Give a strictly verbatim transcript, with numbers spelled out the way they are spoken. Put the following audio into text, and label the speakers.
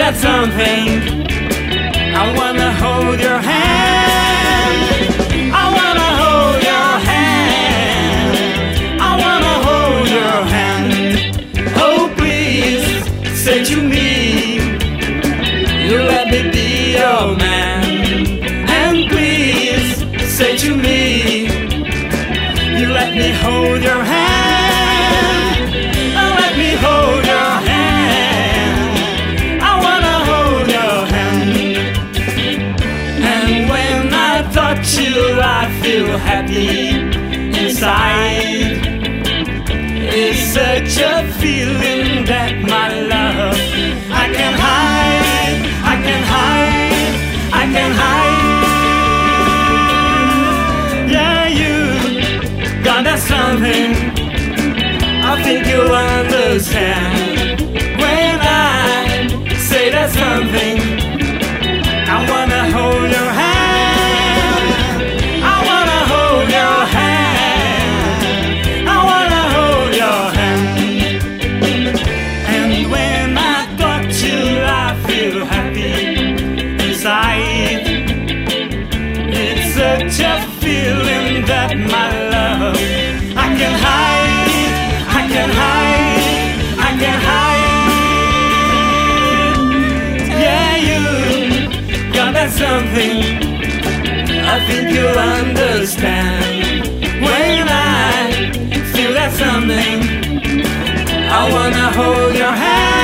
Speaker 1: that something. I wanna hold your hand. I wanna hold your hand. I wanna hold your hand. Oh, please say to me, you let me be your man. And please say to me, you let me hold your hand. Oh, let me hold your hand. I wanna hold your hand. And when I touch you, I feel happy inside. It's such a feeling that my love I can hide, I can hide, I can hide. Yeah, you got that something, I think you'll understand. When I say that something, I wanna hold your hand. I wanna hold your hand. I wanna hold your hand. And when I touch you, I feel happy inside. It's such a feeling that my love I can hide, I can hide, I can hide. Yeah, you got that something, I think you'll understand. When I feel that something, I wanna hold your hand.